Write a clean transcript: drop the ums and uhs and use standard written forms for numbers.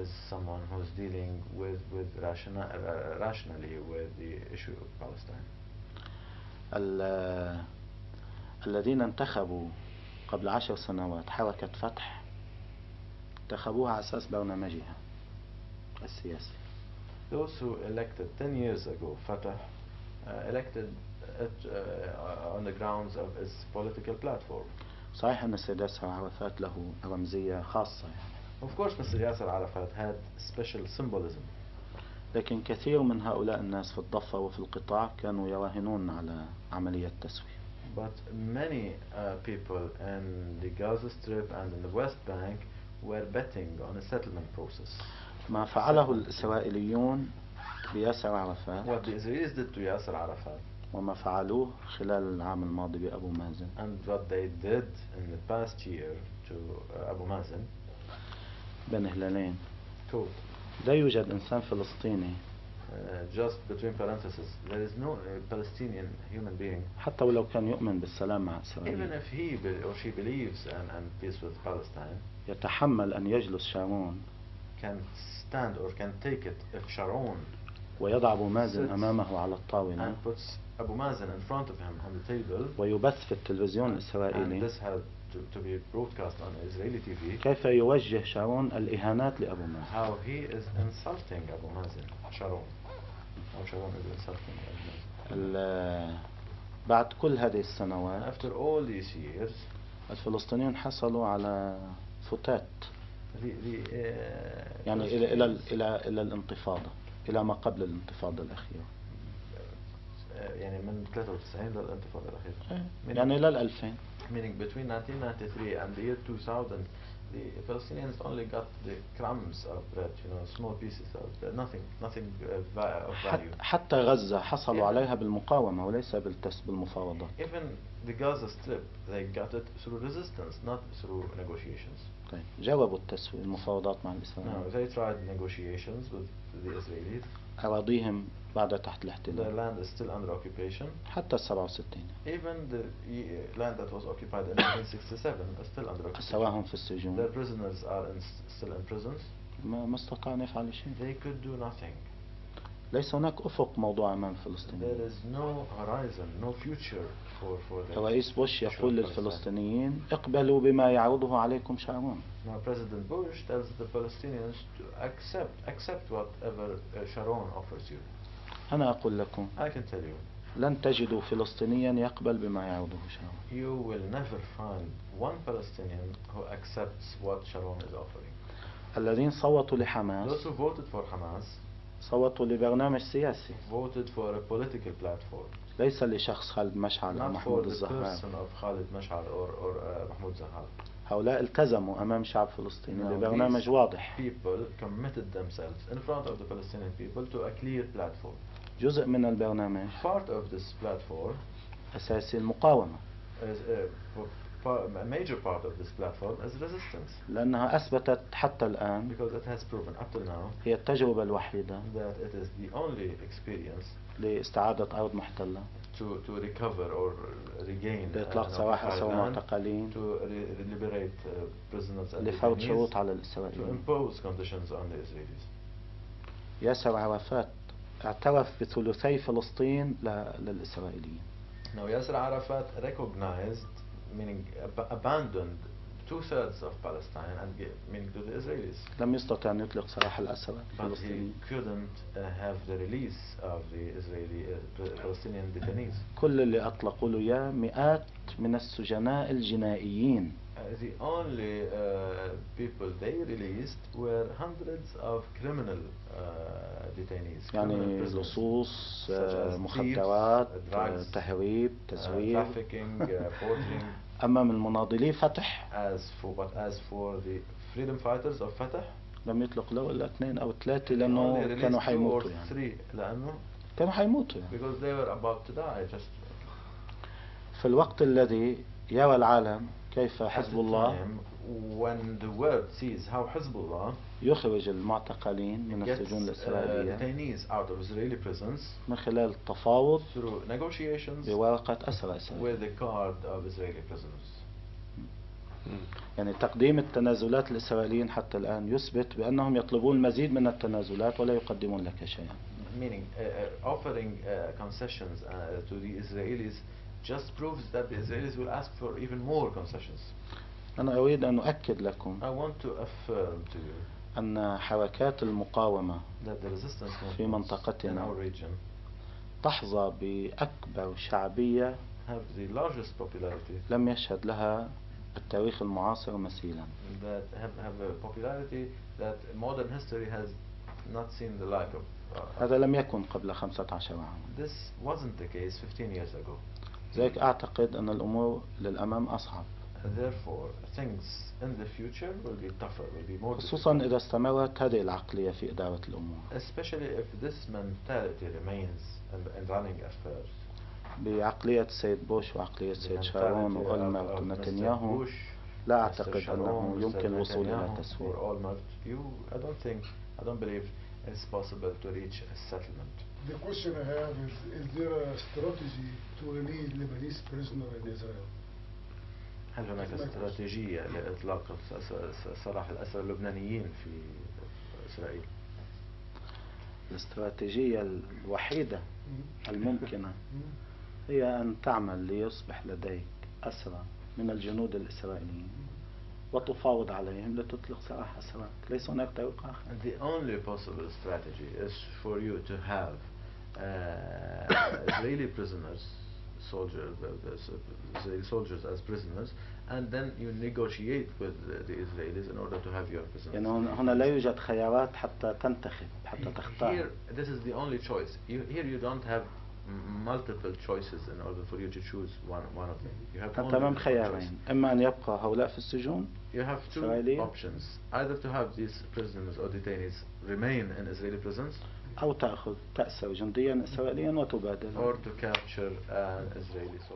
is someone who's dealing with rationally with the issue of Palestine. الذين انتخبوا قبل 10 سنوات حركة فتح انتخبوها على أساس برنامجها السياسي. Those who elected 10 years ago Fatah elected it on the grounds of its political platform. صحيح أن السيد ياسر عرفات له رمزية خاصة يعني. Of course, Mr. Yasser Arafat had special symbolism. لكن كثير من هؤلاء الناس في الضفة وفي القطاع كانوا يراهنون على عملية تسوية. But many people in the Gaza Strip and in the West Bank were betting on a settlement process. ما فعله الإسرائيليون بياسر عرفات What the Israelis did to Yasser Arafat وما فعلوه خلال العام الماضي بأبو مازن and what they did in the past year to Abu Mazen بين هلالين. to لا يوجد إنسان فلسطيني just between parentheses, there is no Palestinian human being, حتى ولو كان يؤمن بالسلام مع even إسرائيل، if he or she believes in peace with Palestine, يتحمل أن يجلس شارون can stand or can take it if Sharon ويضع أبو مازن sits أمامه على الطاولة and puts Abu Mazen in front of him on the table ويبث في التلفزيون and الإسرائيلي this had to be broadcast on Israeli TV, كيف يوجه شارون الإهانات لأبو مازن. how he is insulting Abu Mazen, Sharon, how Sharon is insulting Abu Mazen. بعد كل هذه السنوات After all these years, الفلسطينيون حصلوا على فتات يعني إلى الانتفاضة، إلى ما قبل الانتفاضة الأخيرة، يعني من 93 للانتفاضة الأخيرة، يعني إلى 2000. meaning between 1993 and the year 2000, the Palestinians only got the crumbs of bread, small pieces of bread, nothing of value. حتى غزة حصلوا عليها بالمقاومة وليس بالمفاوضات. Even the Gaza Strip, they got it through resistance, not through negotiations. طيب جربوا التسوية المفاوضات مع الإسرائيليين. No, they tried negotiations with the Israelis. أراضيهم بعد تحت The الاحتلال. land is still under occupation. حتى 67. Even the land that was occupied in 1967 is still under occupation. أسواهم في السجون. Their prisoners are still in prisons. ما استطاعوا أن يفعلوا شيء. They could do nothing. ليس هناك أفق موضوع أمام الفلسطينيين. There is no horizon, no future for the الرئيس بوش يقول للفلسطينيين اقبلوا بما يعرضه عليكم شارون. Now President Bush tells the Palestinians to accept whatever Sharon offers you. أنا أقول لكم I can tell you, لن تجدوا فلسطينيا يقبل بما يعرضه شارون. you will never find one Palestinian who accepts what Sharon is offering. الذين صوتوا لحماس Those who voted for Hamas صوتوا لبرنامج سياسي، voted for a political platform, ليس لشخص خالد مشعل أو not for محمود the الزهراء. person of Khalid Mash'al or Mahmoud Zahar. هؤلاء التزموا أمام شعب فلسطيني Now, ببرنامج these واضح. people committed themselves in front of the Palestinian people to a clear platform. جزء من البرنامج Part of this platform أساسي المقاومة، is a major part of this platform is resistance, لأنها أثبتت حتى الآن because it has proven up till now هي التجربة الوحيدة that it is the only experience لاستعادة أرض محتلة، to recover or regain لإطلاق سراح أسرى معتقلين، to liberate prisoners and لفرض detainees, شروط على to الإسرائيليين. impose conditions on the Israelis. ياسر عرفات اعترف بثلثي فلسطين للإسرائيليين. Now Yasser Arafat recognized, meaning abandoned 2/3 of Palestine and meaning to the Israelis. لم يستطع أن يطلق سراح الأسرى But he الفلسطينيين. couldn't have the release of the Israeli Palestinian detainees. كل اللي أطلقوا له إياه مئات من السجناء الجنائيين. The only people they released were hundreds of criminal detainees. يعني لصوص، مخدرات، تهريب، تزوير. trafficking, forging. أما من مناضلي فتح As for the freedom fighters of Fatah, لم يطلق له إلا 2 أو 3 لأنه كانوا حيموتوا يعني. كانوا حيموتوا يعني. Because they were about to die just. في الوقت الذي يرى العالم كيف حزب الله when the world sees how Hezbollah يخرج المعتقلين من السجون الإسرائيلية detainees out of Israeli prisons من خلال التفاوض through negotiations بورقة أسرى إسرائيلية with the card of Israeli prisoners. يعني تقديم التنازلات الإسرائيليين حتى الآن يثبت بأنهم يطلبون المزيد من التنازلات ولا يقدمون لك شيئا. Meaning, offering concessions to the Israelis just proves that the Israelis will ask for even more concessions. أنا أريد أن أؤكد لكم I want to affirm to you أن حركات المقاومة that the resistance في movements in منطقتنا our region تحظى بأكبر شعبية have the largest popularity, لم يشهد لها التاريخ المعاصر مثيلا. that have a popularity that modern history has not seen the like of. هذا لم يكن قبل 15 عاما. This wasn't the case 15 years ago. لذلك أعتقد أن الأمور للأمام أصعب. Therefore, things in the future will be tougher, will be more خصوصا difficult. إذا استمرت هذه العقلية في إدارة الأمور. Especially if this mentality remains in running affairs. بعقلية السيد بوش وعقلية السيد شارون وأولمرت ونتنياهو لا أعتقد أنه يمكن الوصول إلى تسوية. I don't believe it's possible to reach a settlement. The question I have is there a strategy to release Lebanese prisoner in Israel? هل هناك استراتيجية لإطلاق سراح الأسرى اللبنانيين في إسرائيل؟ الاستراتيجية الوحيدة الممكنة هي أن تعمل ليصبح لديك أسرى من الجنود الإسرائيليين وتفاوض عليهم لتطلق سراح أسراك. ليس هناك طريق آخر. The only possible strategy is for you to have Israeli prisoners, Israeli soldiers as prisoners, and then you negotiate with the Israelis in order to have your prisoners. يعني هنا لا يوجد خيارات حتى تنتخب حتى تختار. Here, this is the only choice. Here you don't have multiple choices in order for you to choose one of them. You have أنت أمام خيارين، إما أن يبقى هؤلاء في السجون. You have two options: either to have these prisoners or detainees remain in Israeli prisons, أو تأخذ تأسر جنديا إسرائيليا وتبادل. or to capture an Israeli soldier.